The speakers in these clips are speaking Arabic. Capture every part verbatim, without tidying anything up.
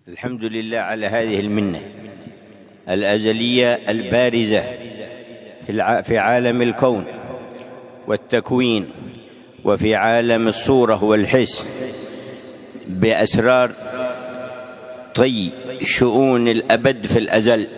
الحمد لله على هذه المنة الأزلية البارزة في عالم الكون والتكوين وفي عالم الصورة والحس بأسرار طي شؤون الأبد في الأزل،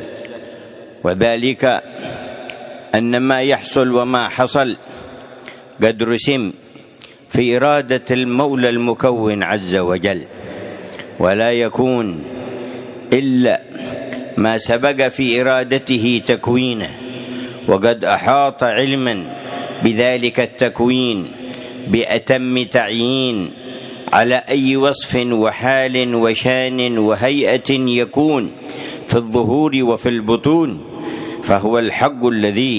وذلك أن ما يحصل وما حصل قد رسم في إرادة المولى المكون عز وجل، ولا يكون إلا ما سبق في إرادته تكوينه، وقد أحاط علما بذلك التكوين بأتم تعيين على أي وصف وحال وشان وهيئة يكون في الظهور وفي البطون، فهو الحق الذي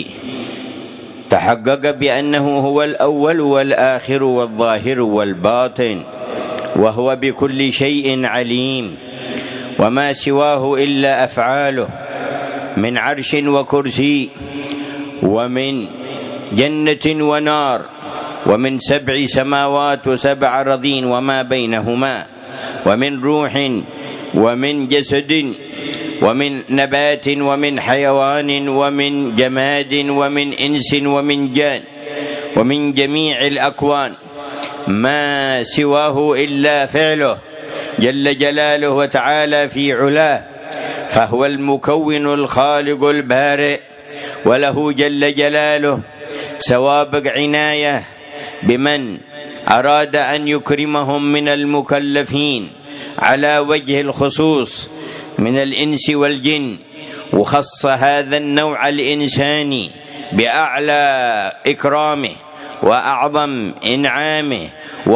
تحقق بأنه هو الأول والآخر والظاهر والباطن، وهو بكل شيء عليم، وما سواه إلا أفعاله من عرش وكرسي ومن جنة ونار ومن سبع سماوات وسبع أراضين وما بينهما، ومن روح ومن جسد ومن نبات ومن حيوان ومن جماد ومن إنس ومن جان ومن جميع الأكوان، ما سواه إلا فعله جل جلاله وتعالى في علاه، فهو المكون الخالق البارئ، وله جل جلاله سوابق عناية بمن أراد أن يكرمهم من المكلفين على وجه الخصوص من الإنس والجن، وخص هذا النوع الإنساني بأعلى إكرامه وأعظم إنعامه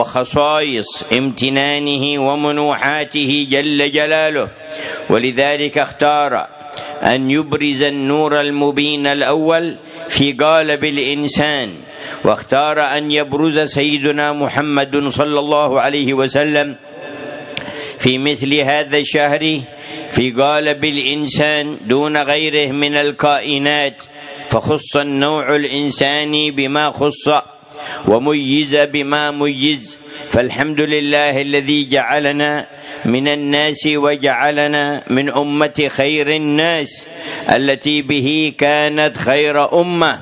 وخصائص امتنانه ومنوحاته جل جلاله، ولذلك اختار أن يبرز النور المبين الأول في قالب الإنسان، واختار أن يبرز سيدنا محمد صلى الله عليه وسلم في مثل هذا الشهر في قالب الإنسان دون غيره من الكائنات، فخص النوع الإنساني بما خص وميز بما ميز. فالحمد لله الذي جعلنا من الناس وجعلنا من أمة خير الناس التي به كانت خير أمة،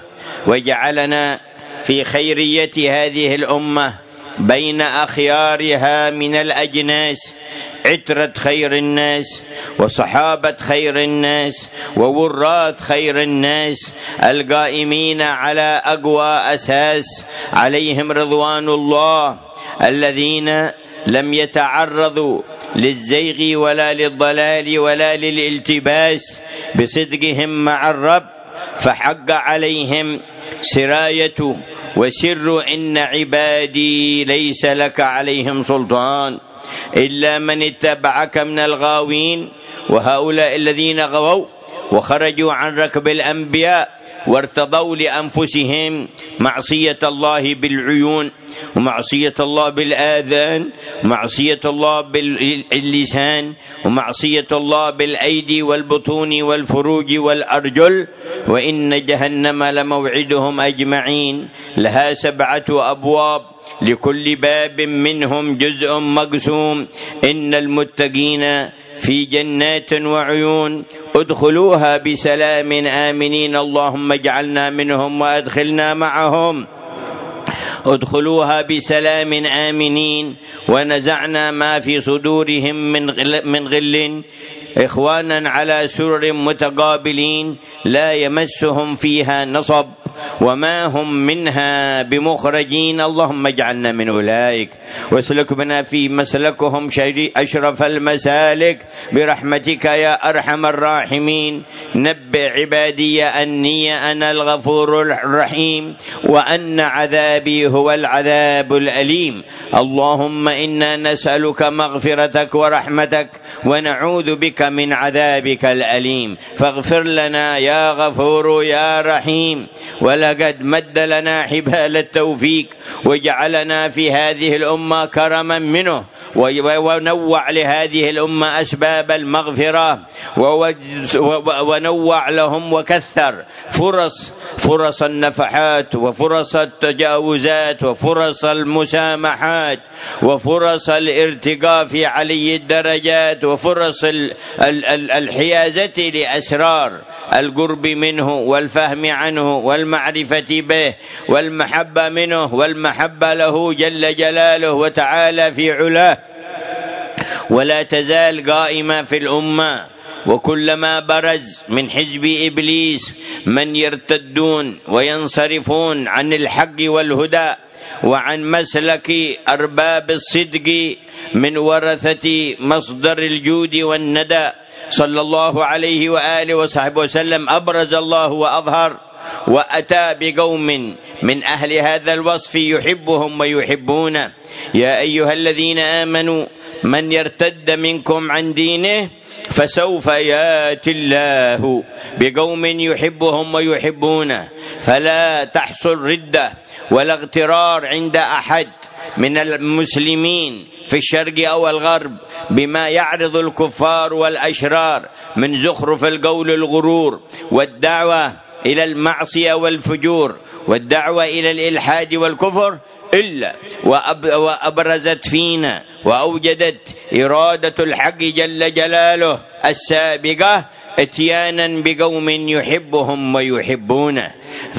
وجعلنا في خيرية هذه الأمة بين أخيارها من الأجناس، عترة خير الناس وصحابة خير الناس ووراث خير الناس القائمين على أقوى أساس عليهم رضوان الله، الذين لم يتعرضوا للزيغ ولا للضلال ولا للالتباس بصدقهم مع الرب، فحق عليهم سراية وسر إن عبادي ليس لك عليهم سلطان إلا من اتبعك من الغاوين. وهؤلاء الذين غووا وخرجوا عن ركب الأنبياء وارتضوا لأنفسهم معصية الله بالعيون ومعصية الله بالآذان ومعصية الله باللسان ومعصية الله بالأيدي والبطون والفروج والأرجل، وإن جهنم لموعدهم أجمعين، لها سبعة أبواب لكل باب منهم جزء مقسوم، إن المتقين في جنات وعيون ادخلوها بسلام آمنين، اللهم اجعلنا منهم وادخلنا معهم، ادخلوها بسلام آمنين، ونزعنا ما في صدورهم من غل, من غل إخوانا على سرر متقابلين لا يمسهم فيها نصب وما هم منها بمخرجين، اللهم اجعلنا من أولئك واسلك بنا في مسلكهم أشرف المسالك برحمتك يا أرحم الراحمين. نبئ عبادي أني أنا الغفور الرحيم وأن عذابي هو العذاب الأليم، اللهم إنا نسألك مغفرتك ورحمتك ونعوذ بك من عذابك الأليم، فاغفر لنا يا غفور يا رحيم، ولقد مد لنا حبال التوفيق وجعلنا في هذه الأمة كرما منه، ونوع لهذه الأمة أسباب المغفرة، ونوع لهم وكثر فرص فرص النفحات وفرص التجاوزات وفرص المسامحات وفرص الارتقاء في علي الدرجات وفرص الحيازة لأسرار القرب منه والفهم عنه والمعرفة به والمحبة منه والمحبة له جل جلاله وتعالى في علاه. ولا تزال قائمة في الأمة، وكلما برز من حزب إبليس من يرتدون وينصرفون عن الحق والهدى وعن مسلك أرباب الصدق من ورثة مصدر الجود والندى صلى الله عليه وآله وصحبه وسلم، أبرز الله وأظهر وأتى بقوم من أهل هذا الوصف يحبهم ويحبونه. يا أيها الذين آمنوا من يرتد منكم عن دينه فسوف ياتي الله بقوم يحبهم ويحبونه، فلا تحصل ردة ولا اغترار عند أحد من المسلمين في الشرق أو الغرب بما يعرض الكفار والأشرار من زخرف القول الغرور والدعوة إلى المعصية والفجور والدعوة إلى الإلحاد والكفر، إلا وأبرزت فينا وأوجدت إرادة الحق جل جلاله السابقة اتيانا بقوم يحبهم ويحبونه،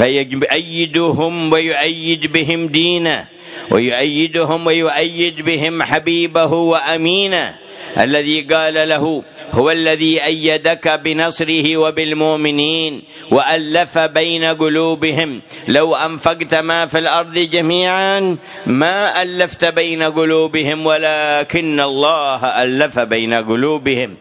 فيؤيدهم ويؤيد بهم دينه، ويؤيدهم ويؤيد بهم حبيبه وأمينه الذي قال له: هو الذي أيدك بنصره وبالمؤمنين وألف بين قلوبهم لو أنفقت ما في الأرض جميعا ما ألفت بين قلوبهم ولكن الله ألف بين قلوبهم.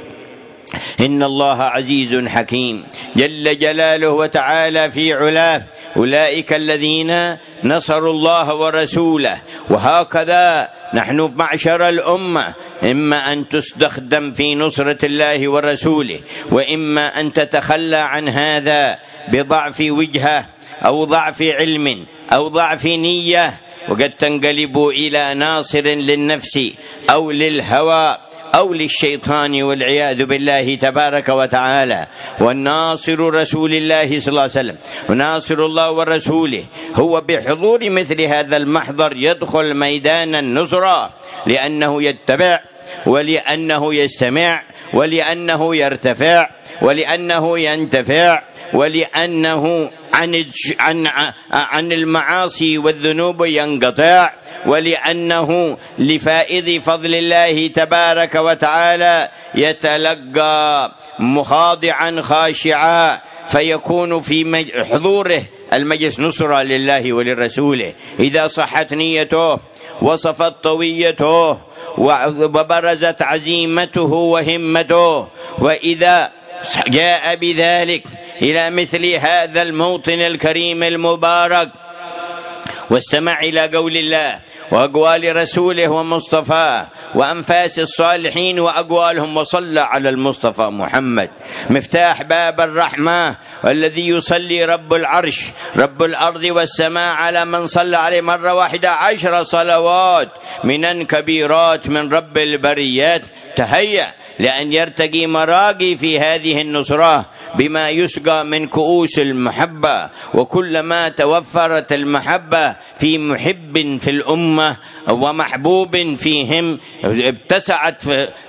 إن الله عزيز حكيم جل جلاله وتعالى في علاه. أولئك الذين نصروا الله ورسوله. وهكذا نحن معشر الأمة إما أن تستخدم في نصرة الله ورسوله، وإما أن تتخلى عن هذا بضعف وجهة أو ضعف علم أو ضعف نية، وقد تنقلب إلى ناصر للنفس أو للهوى أو للشيطان والعياذ بالله تبارك وتعالى. والناصر رسول الله صلى الله عليه وسلم وناصر الله ورسوله هو بحضور مثل هذا المحضر يدخل ميدان النصرة، لأنه يتبع ولأنه يستمع ولأنه يرتفع ولأنه ينتفع ولأنه عن عن عن المعاصي والذنوب ينقطع، ولأنه لفائض فضل الله تبارك وتعالى يتلقى مخاضعا خاشعا، فيكون في حضوره المجلس نصرة لله وللرسوله إذا صحت نيته وصفت طويته وبرزت عزيمته وهمته، وإذا جاء بذلك إلى مثل هذا الموطن الكريم المبارك واستمع إلى قول الله وأقوال رسوله ومصطفاه وأنفاس الصالحين وأقوالهم، وصلى على المصطفى محمد مفتاح باب الرحمة، والذي يصلي رب العرش رب الأرض والسماء على من صلى عليه مرة واحدة عشر صلوات من كبيرات من رب البريات. تهيأ لأن يرتقي مراقي في هذه النصرة بما يسقى من كؤوس المحبة، وكلما توفرت المحبة في محب في الأمة ومحبوب فيهم اتسعت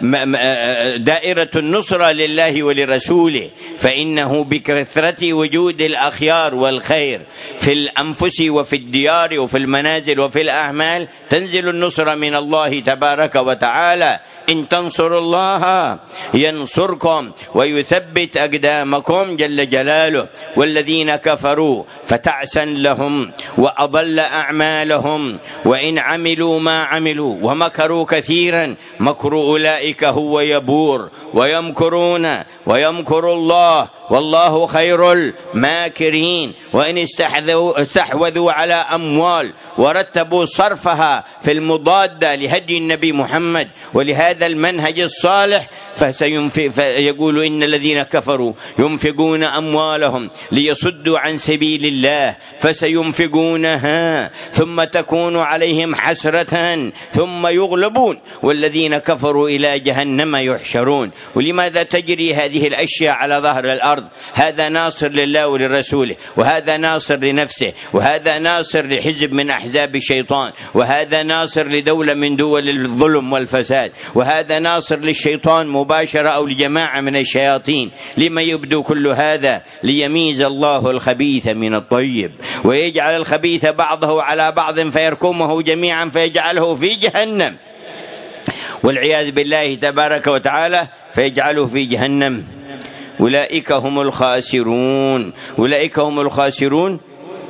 دائرة النصرة لله ولرسوله، فإنه بكثرة وجود الأخيار والخير في الأنفس وفي الديار وفي المنازل وفي الأعمال تنزل النصرة من الله تبارك وتعالى. إن تنصروا الله ينصركم ويثبت أقدامكم جل جلاله. والذين كفروا فتعسا لهم وأضل أعمالهم، وإن عملوا ما عملوا ومكروا كثيرا مكر أولئك هو يبور ويمكرون ويمكر الله والله خير الماكرين. وإن استحوذوا على أموال ورتبوا صرفها في المضادة لهدي النبي محمد ولهذا المنهج الصالح فسيقول إن الذين كفروا ينفقون أموالهم ليصدوا عن سبيل الله فسينفقونها ثم تكون عليهم حسرة ثم يغلبون والذين كفروا إلى جهنم يحشرون. ولماذا تجري هذه الأشياء على ظهر الأرض؟ هذا ناصر لله ولرسوله، وهذا ناصر لنفسه، وهذا ناصر لحزب من أحزاب الشيطان، وهذا ناصر لدولة من دول الظلم والفساد، وهذا ناصر للشيطان مباشرة أو لجماعة من الشياطين. لما يبدو كل هذا؟ ليميز الله الخبيث من الطيب ويجعل الخبيث بعضه على بعض فيركمه جميعا فيجعله في جهنم والعياذ بالله تبارك وتعالى، فيجعله في جهنم. أولئك هم الخاسرون. أولئك هم الخاسرون.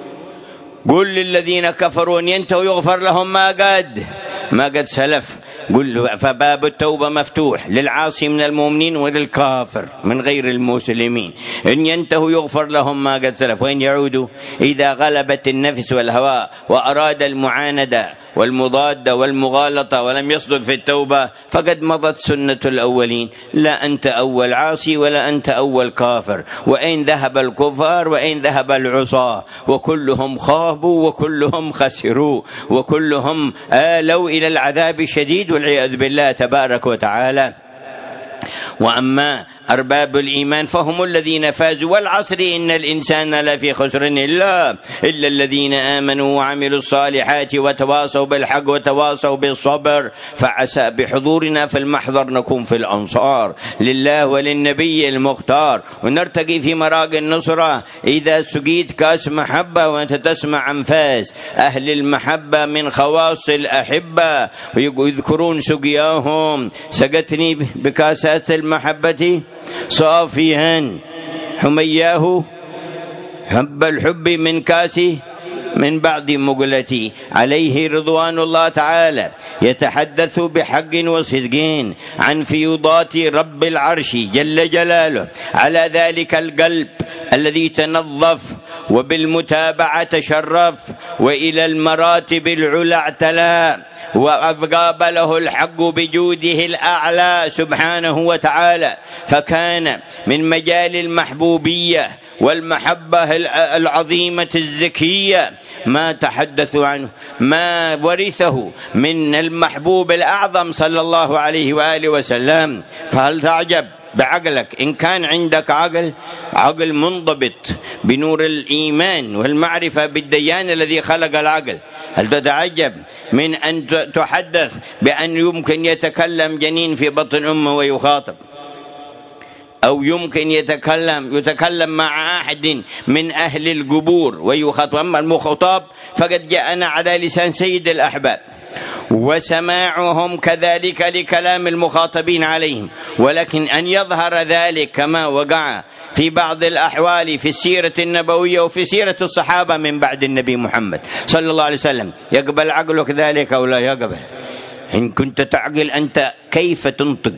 قل للذين كفروا أن ينتهوا يغفر لهم ما قد ما قد سلف. قل فباب التوبة مفتوح للعاصي من المؤمنين وللكافر من غير المسلمين. إن ينتهوا يغفر لهم ما قد سلف وإن يعودوا إذا غلبت النفس والهواء وأراد المعاندة والمضادة والمغالطة ولم يصدق في التوبة فقد مضت سنة الأولين. لا أنت أول عاصي ولا أنت أول كافر، وإن ذهب الكفار وإن ذهب العصاة وكلهم خابوا وكلهم خسروا وكلهم آلوا إلى العذاب الشديد والعياذ بالله تبارك وتعالى. وأما أرباب الإيمان فهم الذين فازوا. والعصر إن الإنسان لفي خسر إلا إلا الذين آمنوا وعملوا الصالحات وتواصوا بالحق وتواصوا بالصبر. فعسى بحضورنا في المحضر نكون في الأنصار لله وللنبي المختار ونرتقي في مراقي النصرة. إذا سقيت كاس محبة وأنت تسمع أنفاس أهل المحبة من خواص الأحبة ويذكرون سقياهم سقتني بكاسات المحبة صافيا حمياه حب الحب من كاسي من بعد مقلتي. عليه رضوان الله تعالى يتحدث بحق وصدق عن فيوضات رب العرش جل جلاله على ذلك القلب الذي تنظف وبالمتابعة تشرف وإلى المراتب العلى اعتلى وقابله الحق بجوده الأعلى سبحانه وتعالى. فكان من مجال المحبوبية والمحبة العظيمة الزكية ما تحدثوا عنه ما ورثه من المحبوب الأعظم صلى الله عليه وآله وسلم. فهل تعجب بعقلك إن كان عندك عقل عقل منضبط بنور الإيمان والمعرفة بالديان الذي خلق العقل؟ هل تتعجب من أن تحدث بأن يمكن يتكلم جنين في بطن أمه ويخاطب، أو يمكن يتكلم يتكلم مع أحد من أهل القبور ويخاطب؟ أما المخاطب فقد جاءنا على لسان سيد الأحباب وسماعهم كذلك لكلام المخاطبين عليهم. ولكن أن يظهر ذلك كما وقع في بعض الأحوال في السيرة النبوية وفي سيرة الصحابة من بعد النبي محمد صلى الله عليه وسلم، يقبل عقلك ذلك أو لا يقبل؟ إن كنت تعقل أنت كيف تنطق؟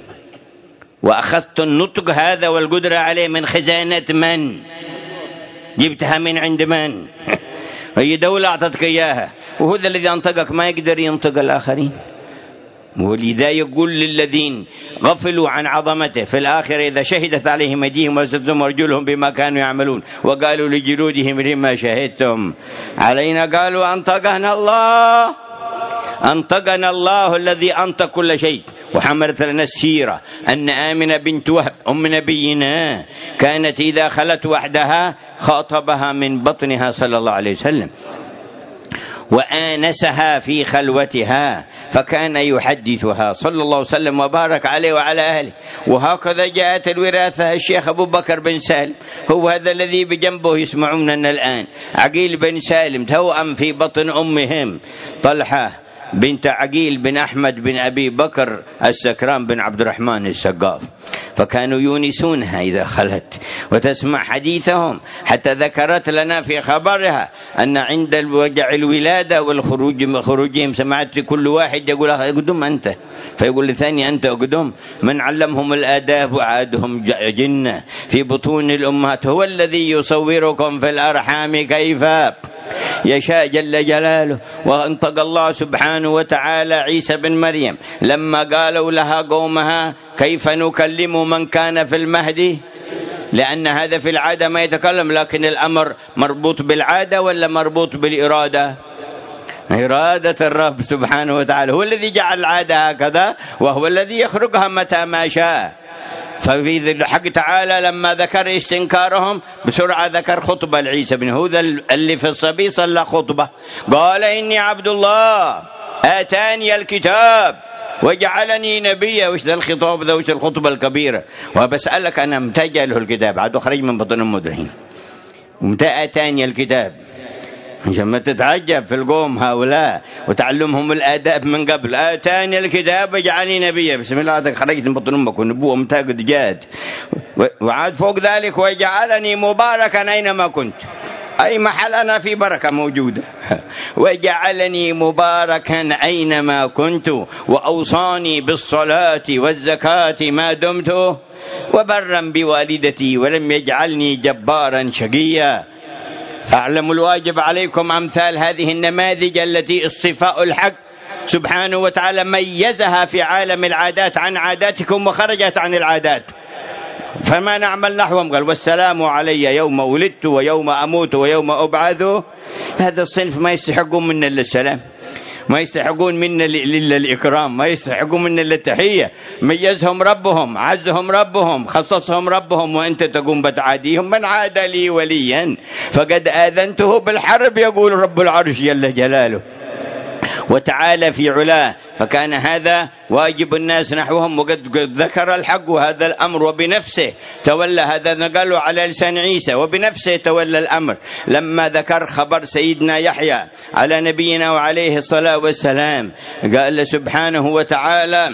وأخذت النطق هذا والقدرة عليه من خزانة من؟ جبتها من عند من؟ هي دولة أعطتك إياها، وهذا الذي أنطقك ما يقدر ينطق الآخرين. ولذا يقول للذين غفلوا عن عظمته في الآخرة إذا شهدت عليهم أيديهم وأرجلهم ورجلهم بما كانوا يعملون وقالوا لجلودهم لما شهدتم علينا قالوا أنطقنا الله أنطقنا الله الذي أنطق كل شيء. وحملت لنا السيرة أن آمنة بنت وهب أم نبينا كانت إذا خلت وحدها خاطبها من بطنها صلى الله عليه وسلم وآنسها في خلوتها فكان يحدثها صلى الله عليه وسلم وبارك عليه وعلى أهله. وهكذا جاءت الوراثة. الشيخ أبو بكر بن سالم هو هذا الذي بجنبه يسمعوننا الآن، عقيل بن سالم توأم في بطن أمهم طلحة بنت عقيل بن أحمد بن أبي بكر السكران بن عبد الرحمن السقاف، فكانوا يونسونها إذا خلت وتسمع حديثهم، حتى ذكرت لنا في خبرها أن عند الوجع الولادة والخروج خروجهم سمعت كل واحد يقول أقدم أنت، فيقول الثاني أنت أقدم. من علمهم الآداب وعادهم جنة في بطون الأمهات، هو الذي يصوركم في الأرحام كيف يشاء جل جلاله. وانطق الله سبحانه وتعالى عيسى بن مريم لما قالوا لها قومها كيف نكلم من كان في المهد، لأن هذا في العادة ما يتكلم، لكن الأمر مربوط بالعادة ولا مربوط بالإرادة؟ إرادة الرب سبحانه وتعالى، هو الذي جعل العادة هكذا وهو الذي يخرجها متى ما شاء. ففي الحق تعالى لما ذكر استنكارهم بسرعة ذكر خطبة لعيسى بن هوذا اللي في الصبي صلى خطبة، قال إني عبد الله آتاني الكتاب وجعلني نبيا. وش ذا الخطاب ذا؟ وش الخطبة الكبيرة؟ وبسألك أنا متى جاء له الكتاب؟ عاد خرج من بطن أمه الحين، ومتى آتاني الكتاب؟ عشان ما تتعجب في القوم هؤلاء وتعلمهم الآداب من قبل. آتاني الكتاب وجعلني نبيا، بسم الله عاد خرجت من بطن أمك والنبوة متى قد جاءت. وعاد فوق ذلك وجعلني مباركا أينما كنت، أي محل أنا في بركة موجودة. وجعلني مباركا أينما كنت وأوصاني بالصلاة والزكاة ما دمت وبرا بوالدتي ولم يجعلني جبارا شقيا. فاعلموا الواجب عليكم أمثال هذه النماذج التي اصطفاء الحق سبحانه وتعالى ميزها في عالم العادات عن عاداتكم وخرجت عن العادات، فما نعمل نحوهم. قال والسلام علي يوم ولدت ويوم أموت ويوم أبعث. هذا الصنف ما يستحقون منا إلا السلام، ما يستحقون منا إلا الإكرام، ما يستحقون منا إلا التحية. ميزهم ربهم، عزهم ربهم، خصصهم ربهم، وأنت تقوم بتعاديهم. من عاد لي وليا فقد آذنته بالحرب، يقول رب العرش جل جلاله وتعالى في علاه. فكان هذا واجب الناس نحوهم، وقد ذكر الحق هذا الأمر وبنفسه تولى. هذا نقله على لسان عيسى، وبنفسه تولى الأمر لما ذكر خبر سيدنا يحيى على نبينا وعليه الصلاة والسلام. قال سبحانه وتعالى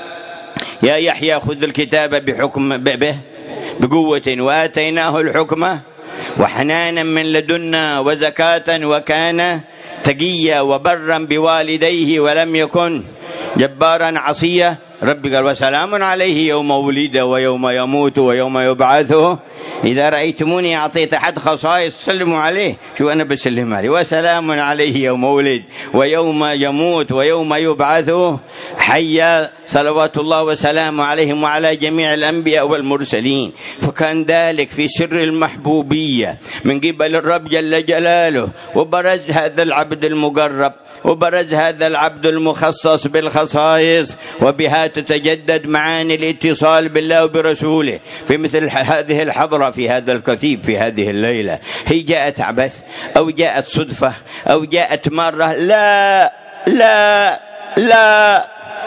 يا يحيى خذ الكتاب بحكم به بقوة وآتيناه الحكمة وحنانا من لدنا وزكاة وكان تقيا وبرا بوالديه ولم يكن جبارا عصيا. ربي قال وسلام عليه يوم ولد ويوم يموت ويوم يبعثه. إذا رأيتموني أعطيت أحد خصائص سلموا عليه، شو أنا بسلم عليه. وسلام عليه يوم ولد ويوم يموت ويوم يبعثه حيا، صلوات الله وسلامه عليهم وعلى جميع الأنبياء والمرسلين. فكان ذلك في سر المحبوبية من قبل الرب جل جلاله، وبرز هذا العبد المقرب، وبرز هذا العبد المخصص بالخصائص، وبها تتجدد معاني الاتصال بالله وبرسوله في مثل هذه الحضرة في هذا الكثيب في هذه الليلة. هي جاءت عبث أو جاءت صدفة أو جاءت مرة؟ لا لا لا،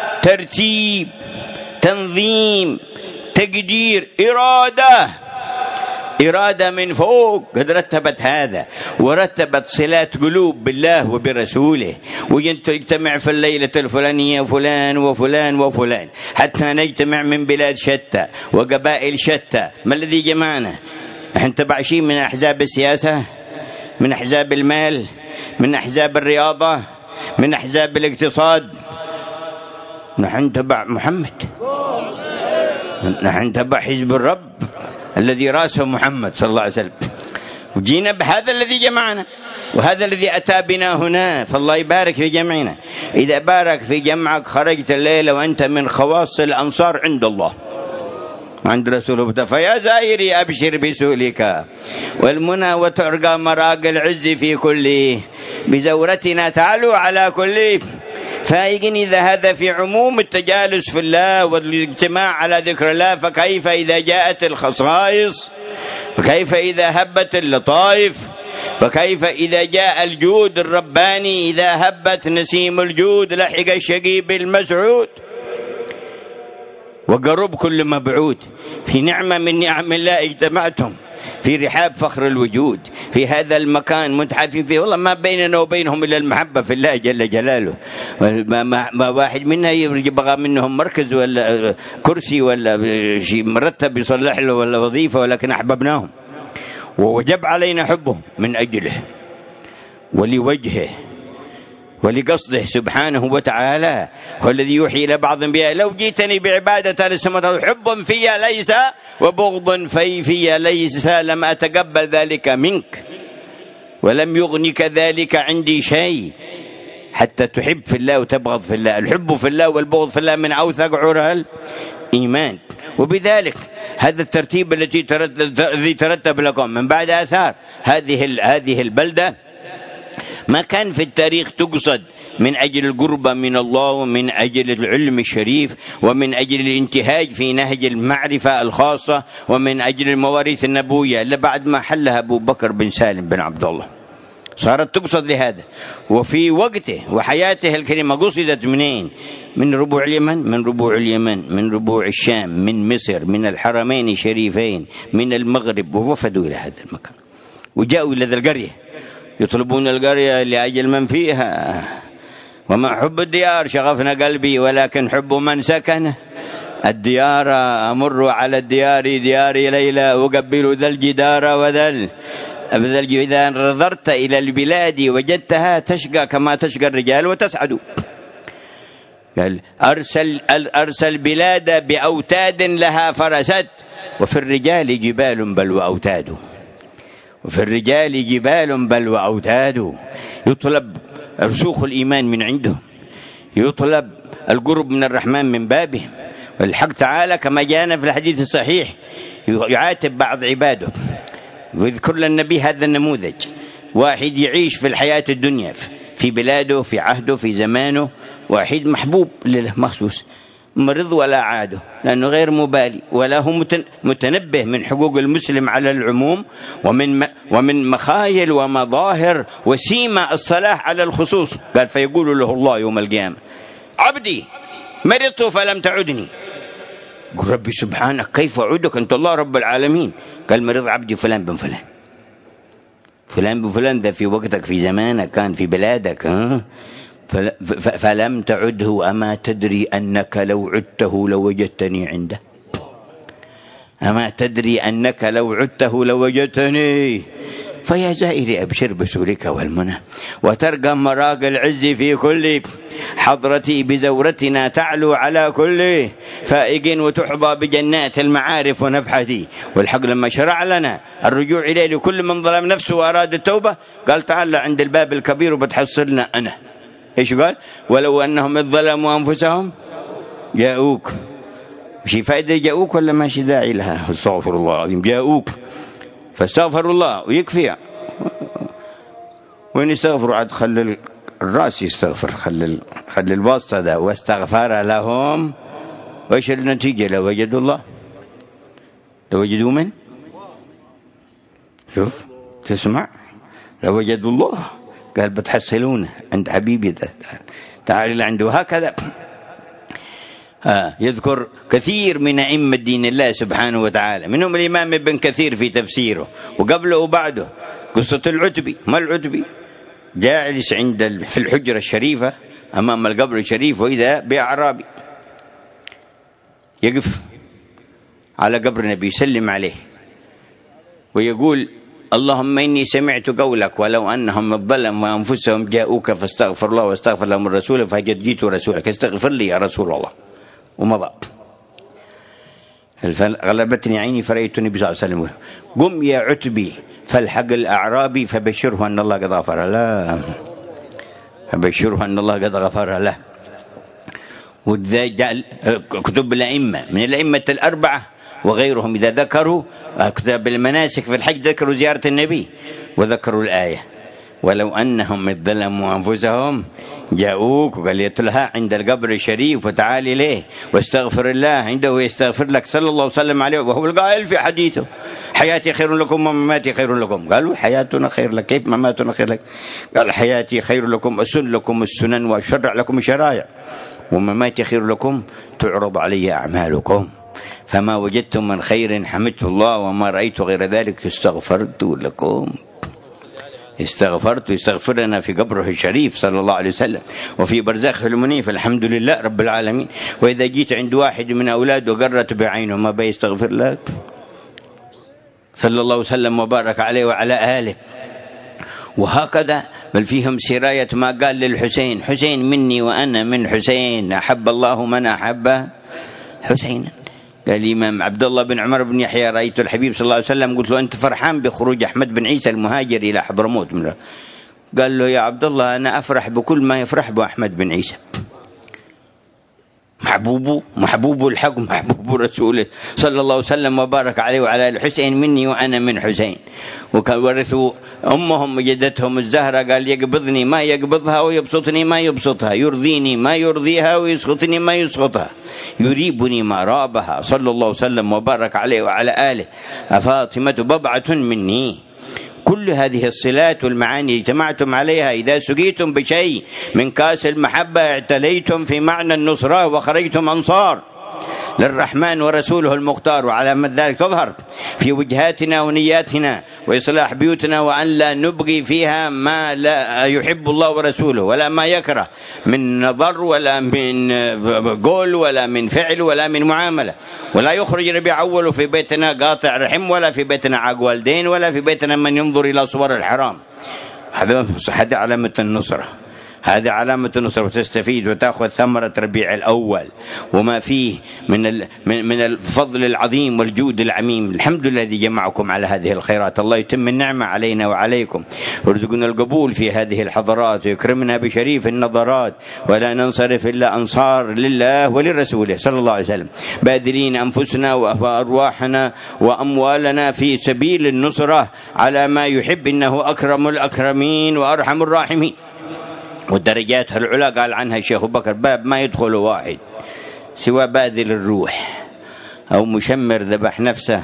ترتيب، تنظيم، تقدير، إرادة، إرادة من فوق قد رتبت هذا، ورتبت صلات قلوب بالله وبرسوله. ويجتمع في الليلة الفلانية فلان وفلان وفلان، حتى نجتمع من بلاد شتى وقبائل شتى. ما الذي جمعنا؟ نحن تبع شيء من أحزاب السياسة، من أحزاب المال، من أحزاب الرياضة، من أحزاب الاقتصاد. نحن تبع محمد، نحن تبع حزب الرب الذي رأسه محمد صلى الله عليه وسلم. وجينا بهذا الذي جمعنا وهذا الذي أتى بنا هنا، فالله يبارك في جمعنا. إذا بارك في جمعك خرجت الليلة وأنت من خواص الأنصار عند الله وعند رسوله. فيا زائري أبشر بسؤلك والمنى وترقى مراق العز في كل بزورتنا تعلو على كل فائق. إذا هذا في عموم التجالس في الله والاجتماع على ذكر الله، فكيف إذا جاءت الخصائص؟ فكيف إذا هبت اللطائف؟ فكيف إذا جاء الجود الرباني؟ إذا هبت نسيم الجود لحق الشقي بالمسعود. وقرب كل مبعود في نعمة من نعم الله اجتمعتم في رحاب فخر الوجود في هذا المكان متحفين فيه، والله ما بيننا وبينهم إلا المحبة في الله جل جلاله. ما, ما, ما واحد منا يبغى منهم مركز ولا كرسي ولا شيء مرتب يصلح له ولا وظيفة، ولكن أحببناهم ووجب علينا حبهم من أجله ولوجهه ولقصده سبحانه وتعالى. هو الذي يوحي إلى بعض الأنبياء لو جئتني بعبادة لسمته حب في ليس وبغض في في ليس لم أتقبل ذلك منك ولم يغنك ذلك عندي شيء حتى تحب في الله وتبغض في الله. الحب في الله والبغض في الله من أوثق عرى الإيمان. وبذلك هذا الترتيب الذي ترتب لكم من بعد آثار هذه هذه البلدة ما كان في التاريخ تقصد من أجل القربة من الله ومن أجل العلم الشريف ومن أجل الانتهاج في نهج المعرفة الخاصة ومن أجل المواريث النبوية إلا بعد ما حلها أبو بكر بن سالم بن عبد الله صارت تقصد لهذا. وفي وقته وحياته الكريمة قصدت منين؟ من ربوع اليمن من ربوع اليمن من ربوع الشام من مصر من الحرمين الشريفين من المغرب، ووفدوا إلى هذا المكان وجاءوا إلى ذا القرية يطلبون القرية لأجل من فيها. وما حب الديار شغفنا قلبي ولكن حب من سكن الديار. أمر على الديار ديار ليلى أقبل ذا الجدار وذا إذا نظرت إلى البلاد وجدتها تشقى كما تشقى الرجال وتسعد. قال أرسل أرسل بلاد بأوتاد لها فرست وفي الرجال جبال بل وأوتاد وفي الرجال جبال بل وأوتاد. يطلب رسوخ الإيمان من عندهم، يطلب القرب من الرحمن من بابهم. والحق تعالى كما جاءنا في الحديث الصحيح يعاتب بعض عباده ويذكر للنبي هذا النموذج. واحد يعيش في الحياة الدنيا في بلاده في عهده في زمانه، واحد محبوب لله مخصوص مرض ولا عاده لأنه غير مبالي ولا هو متنبه من حقوق المسلم على العموم ومن ومن مخايل ومظاهر وسيمة الصلاح على الخصوص. قال فيقول له الله يوم القيامة عبدي مرضت فلم تعدني. قل ربي سبحانك كيف أعودك أنت الله رب العالمين؟ قال مرض عبدي فلان بن فلان فلان بن فلان ده في وقتك في زمانك كان في بلادك ها؟ فلم تعده أما تدري أنك لو عدته لوجدتني عنده؟ أما تدري أنك لو عدته لوجدتني؟ فيا زائري أبشر بسورك والمنى وترقى مراق العز في كل حضرتي بزورتنا تعلو على كل فائق وتحظى بجنات المعارف ونفحتي. والحق لما شرع لنا الرجوع إليه لكل من ظلم نفسه وأراد التوبة قال تعالى عند الباب الكبير وبتحصلنا أنا. إيش قال؟ ولو أنهم إذ ظلموا أنفسهم جاءوك. مش فائدة جاءوك ولا ماشي داعي لها؟ استغفر الله العظيم. جاءوك فاستغفروا الله ويكفي. وين يستغفروا عاد خلي الرأس يستغفر خلي خلي الواسطة ده واستغفر لهم. وإيش النتيجة؟ لو وجدوا الله لو وجدوا من؟ شوف تسمع لو وجدوا الله قال بتحصلونه عند حبيبي ده تعال اللي عنده هكذا. آه يذكر كثير من أئمة دين الله سبحانه وتعالى منهم الإمام ابن كثير في تفسيره وقبله وبعده قصة العتبي. ما العتبي جالس عند في الحجرة الشريفة أمام القبر الشريف وإذا بأعرابي يقف على قبر النبي يسلم عليه ويقول اللهم إني سمعت قولك ولو أنهم ظلموا أنفسهم جاءوك فاستغفر الله واستغفر لهم الرسول فقد جئت رسولك استغفر لي يا رسول الله. ومضى. غلبتني عيني فرأيت النبي صلى الله عليه وسلم قم يا عتبي فالحق الأعرابي فبشره أن الله قد غفر له فبشره أن الله قد غفر له. وذا جعل كتب الأئمة من الأئمة الأربعة وغيرهم إذا ذكروا كتاب المناسك في الحج ذكروا زيارة النبي وذكروا الآية ولو أنهم إذ ظلموا أنفسهم جاءوك وقال يتلها عند القبر الشريف وتعال إليه واستغفر الله عنده يستغفر لك صلى الله وسلم عليه. وهو القائل في حديثه حياتي خير لكم ومماتي خير لكم. قالوا حياتنا خير لك كيف مماتنا خير لك؟ قال حياتي خير لكم أسن لكم السنن وأشرع لكم الشرائع ومماتي خير لكم تعرض علي أعمالكم فما وجدتم من خير حمدت الله وما رأيت غير ذلك استغفرت لكم. استغفرت يستغفر لنا في قبره الشريف صلى الله عليه وسلم وفي برزخه المنيف، الحمد لله رب العالمين. وإذا جيت عند واحد من أولاده قرت بعينه ما بيستغفر لك؟ صلى الله وسلم وبارك عليه وعلى آله. وهكذا بل فيهم سراية ما قال للحسين: حسين مني وأنا من حسين، أحب الله من أحب حسينا. قال الإمام عبد الله بن عمر بن يحيى: رأيت الحبيب صلى الله عليه وسلم قلت له: أنت فرحان بخروج أحمد بن عيسى المهاجر إلى حضرموت؟ قال له: يا عبد الله أنا أفرح بكل ما يفرح به أحمد بن عيسى، محبوبه محبوب الحق محبوب رسوله صلى الله وسلم وبارك عليه وعلى الحسين مني وأنا من حسين. وكان ورثوا أمهم وجدتهم الزهرة، قال: يقبضني ما يقبضها ويبسطني ما يبسطها، يرضيني ما يرضيها ويسخطني ما يسخطها، يريبني ما رابها صلى الله وسلم وبارك عليه وعلى آله. أفاطمة بضعة مني. كل هذه الصلات والمعاني اجتمعتم عليها إذا سقيتم بشيء من كاس المحبة اعتليتم في معنى النصرة وخرجتم أنصار للرحمن ورسوله المختار. وعلامة ذلك تظهر في وجهاتنا ونياتنا وإصلاح بيوتنا، وأن لا نبغي فيها ما لا يحب الله ورسوله ولا ما يكره من نظر ولا من قول ولا من فعل ولا من معاملة. ولا يخرج ربيع أول في بيتنا قاطع رحم، ولا في بيتنا عاق والدين، ولا في بيتنا من ينظر إلى صور الحرام. هذا علامة النصرة، هذا علامة النصر. وتستفيد وتأخذ ثمرة ربيع الأول وما فيه من من الفضل العظيم والجود العميم. الحمد لله الذي جمعكم على هذه الخيرات. الله يتم النعمة علينا وعليكم، ويرزقنا القبول في هذه الحضرات، ويكرمنا بشريف النظرات، ولا ننصرف إلا أنصار لله ولرسوله صلى الله عليه وسلم، باذلين أنفسنا وأرواحنا وأموالنا في سبيل النصرة على ما يحب، إنه أكرم الأكرمين وأرحم الراحمين. والدرجات العلا قال عنها الشيخ بكر: باب ما يدخل واحد سوى باذل الروح أو مشمر ذبح نفسه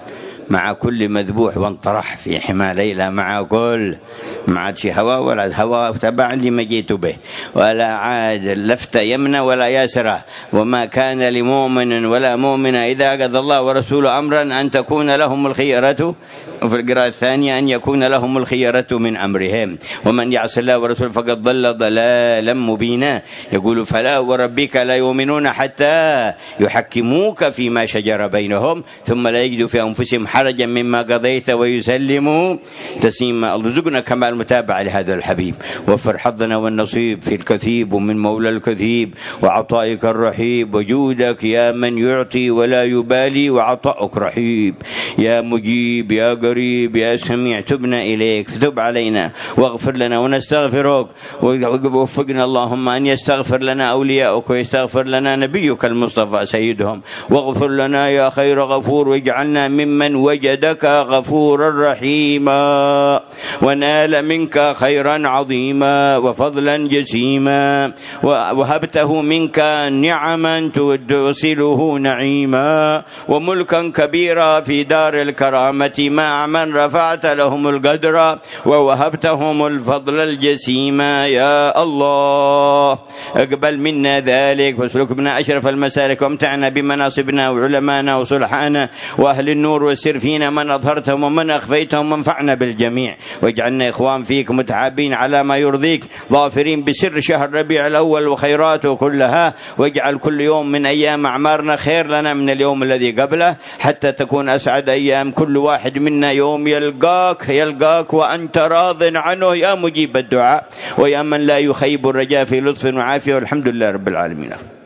مع كل مذبوح وانطرح في حمى ليلى، مع كل ما عاد شي هوا ولا هوا تبع اللي ما جيت به، ولا عاد لفت يمنى ولا يسرى. وما كان لمؤمن ولا مؤمنة إذا قضى الله ورسوله أمرا أن تكون لهم الخيرة، وفي القراءة الثانية أن يكون لهم الخيرة من أمرهم، ومن يعص الله ورسوله فقد ضل ضلالا مبينا. يقول: فلا وربك لا يؤمنون حتى يحكموك فيما شجر بينهم ثم لا يجدوا في أنفسهم حرجا مما قضيت ويسلموا تسليما. ارزقنا كمال المتابعة لهذا الحبيب، وفر حظنا والنصيب في الكثيب ومن مولى الكثيب، وعطائك الرحيب وجودك يا من يعطي ولا يبالي، وعطاؤك رحيب يا مجيب يا قريب يا سميع. تبنا إليك فتب علينا واغفر لنا ونستغفرك، ووفقنا اللهم أن يستغفر لنا أولياؤك ويستغفر لنا نبيك المصطفى سيدهم، واغفر لنا يا خير غفور، واجعلنا ممن وجدك غفورا رحيما ونال منك خيرا عظيما وفضلا جسيما، وهبته منك نعما توصله نعيما، وملكا كبيرا في دار الكرامة مع من رفعت لهم القدر ووهبتهم الفضل الجسيما. يا الله اقبل منا ذلك، واسلك بنا أشرف المسالك، وامتعنا بمناصبنا وعلمانا وصلحانا وأهل النور، والسر فينا من أظهرتهم ومن أخفيتهم، وانفعنا بالجميع، واجعلنا إخوان فيك متحابين على ما يرضيك، ظافرين بسر شهر ربيع الأول وخيراته كلها، واجعل كل يوم من أيام أعمارنا خير لنا من اليوم الذي قبله، حتى تكون أسعد أيام كل واحد منا يوم يلقاك يلقاك وأنت راض عنه يا مجيب الدعاء، ويا من لا يخيب الرجاء في لطف وعافية. والحمد لله رب العالمين.